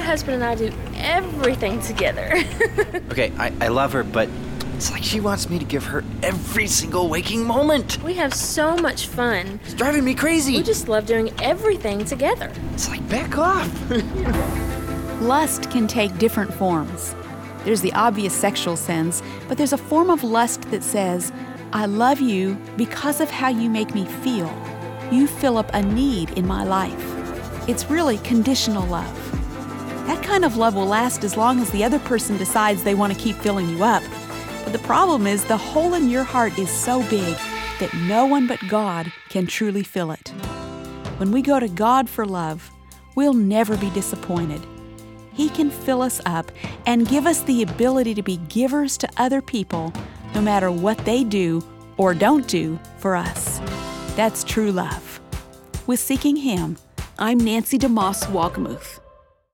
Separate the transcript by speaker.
Speaker 1: husband and I do everything together.
Speaker 2: Okay, I love her, but it's like she wants me to give her every single waking moment.
Speaker 1: We have so much fun.
Speaker 2: It's driving me crazy.
Speaker 1: We just love doing everything together.
Speaker 2: It's like, back off.
Speaker 3: Lust can take different forms. There's the obvious sexual sense, but there's a form of lust that says, I love you because of how you make me feel. You fill up a need in my life. It's really conditional love. That kind of love will last as long as the other person decides they want to keep filling you up. But the problem is the hole in your heart is so big that no one but God can truly fill it. When we go to God for love, we'll never be disappointed. He can fill us up and give us the ability to be givers to other people, no matter what they do or don't do for us. That's true love. With Seeking Him, I'm Nancy DeMoss Walgemuth.